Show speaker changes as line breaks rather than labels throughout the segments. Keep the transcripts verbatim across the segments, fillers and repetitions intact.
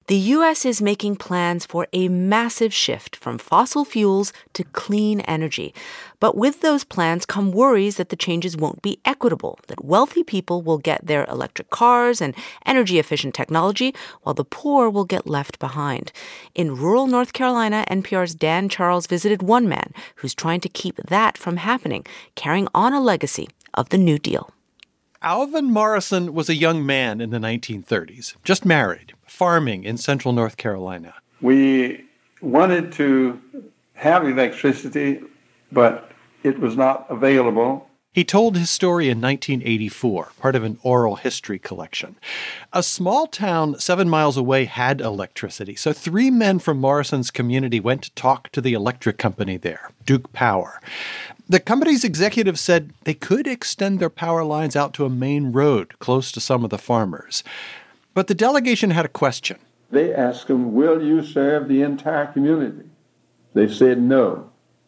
The U S is making plans for a massive shift from fossil fuels to clean energy. But with those plans come worries that the changes won't be equitable, that wealthy people will get their electric cars and energy-efficient technology, while the poor will get left behind. In rural North Carolina, N P R's Dan Charles visited one man who's trying to keep that from happening, carrying on a legacy of the New Deal.
Alvin Morrison was a young man in the nineteen thirties, just married, farming in central North Carolina.
We wanted to have electricity, but it was not available.
He told his story in nineteen eighty-four, part of an oral history collection. A small town seven miles away had electricity, so three men from Morrison's community went to talk to the electric company there, Duke Power. The company's executives said they could extend their power lines out to a main road close to some of the farmers. But the delegation had a question.
They asked them, will you serve the entire community? They said no.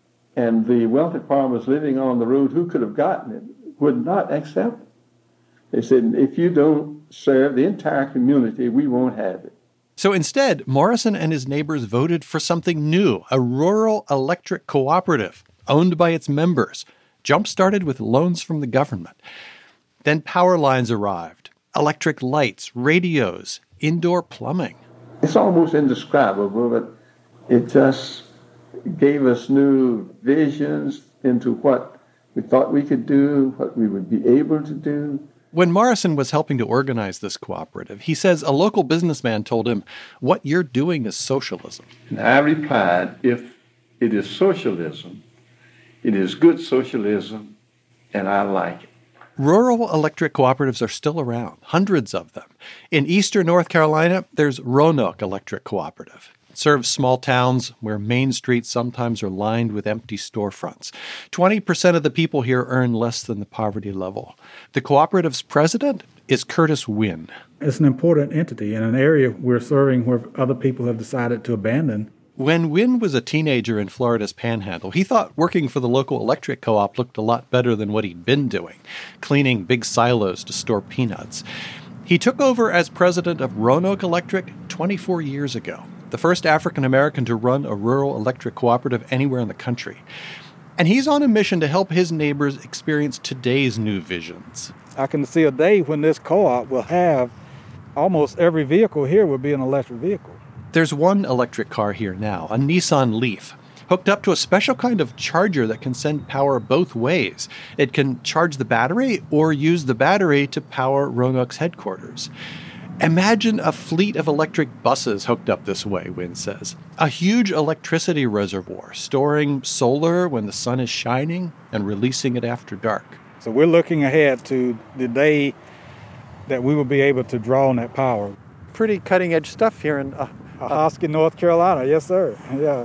And the wealthy farmers living on the road who could have gotten it would not accept it. They said, if you don't serve the entire community, we won't have it.
So instead, Morrison and his neighbors voted for something new, a rural electric cooperative owned by its members, jump-started with loans from the government. Then power lines arrived, electric lights, radios, indoor plumbing.
It's almost indescribable, but it just gave us new visions into what we thought we could do, what we would be able to do.
When Morrison was helping to organize this cooperative, he says a local businessman told him, what you're doing is socialism.
And I replied, if it is socialism, it is good socialism, and I like it.
Rural electric cooperatives are still around, hundreds of them. In eastern North Carolina, there's Roanoke Electric Cooperative. It serves small towns where main streets sometimes are lined with empty storefronts. twenty percent of the people here earn less than the poverty level. The cooperative's president is Curtis Wynn.
It's an important entity in an area we're serving where other people have decided to abandon.
When Wynn was a teenager in Florida's Panhandle, he thought working for the local electric co-op looked a lot better than what he'd been doing, cleaning big silos to store peanuts. He took over as president of Roanoke Electric twenty-four years ago, the first African-American to run a rural electric cooperative anywhere in the country. And he's on a mission to help his neighbors experience today's new visions.
I can see a day when this co-op will have almost every vehicle here will be an electric vehicle.
There's one electric car here now, a Nissan Leaf, hooked up to a special kind of charger that can send power both ways. It can charge the battery or use the battery to power Roanoke's headquarters. Imagine a fleet of electric buses hooked up this way, Wynn says. A huge electricity reservoir, storing solar when the sun is shining and releasing it after dark.
So we're looking ahead to the day that we will be able to draw on that power.
Pretty cutting-edge stuff here in uh,
Hoskin, North Carolina. Yes, sir. Yeah.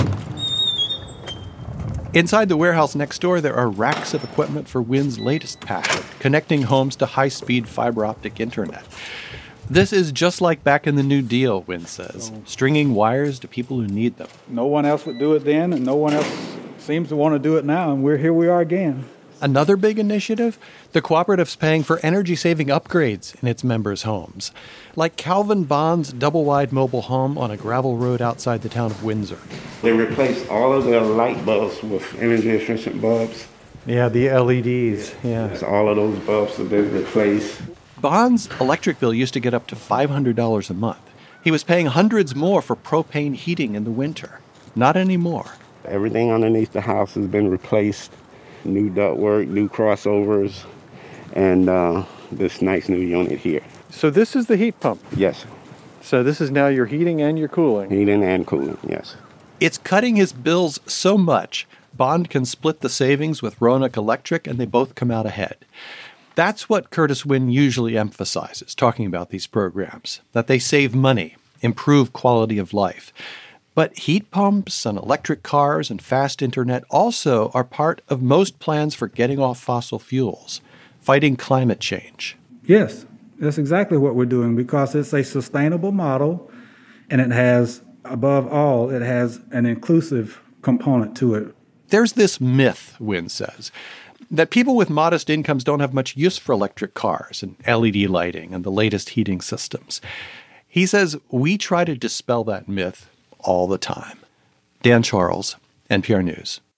Inside the warehouse next door, there are racks of equipment for Wynn's latest passion, connecting homes to high-speed fiber optic internet. This is just like back in the New Deal, Wynn says, stringing wires to people who need them.
No one else would do it then, and no one else seems to want to do it now, and we're here we are again.
Another big initiative? The cooperative's paying for energy-saving upgrades in its members' homes, like Calvin Bond's double-wide mobile home on a gravel road outside the town of Windsor.
They replaced all of their light bulbs with energy-efficient bulbs.
Yeah, the L E Ds, yeah.
So all of those bulbs have been replaced.
Bond's electric bill used to get up to five hundred dollars a month. He was paying hundreds more for propane heating in the winter. Not anymore.
Everything underneath the house has been replaced. New ductwork, new crossovers, and uh, this nice new unit here.
So this is the heat pump?
Yes.
So this is now your heating and your cooling?
Heating and cooling, yes.
It's cutting his bills so much, Bond can split the savings with Roanoke Electric, and they both come out ahead. That's what Curtis Wynn usually emphasizes, talking about these programs, that they save money, improve quality of life. But heat pumps and electric cars and fast internet also are part of most plans for getting off fossil fuels, fighting climate change.
Yes, that's exactly what we're doing because it's a sustainable model and it has, above all, it has an inclusive component to it.
There's this myth, Wynn says, that people with modest incomes don't have much use for electric cars and L E D lighting and the latest heating systems. He says we try to dispel that myth all the time. Dan Charles, N P R News.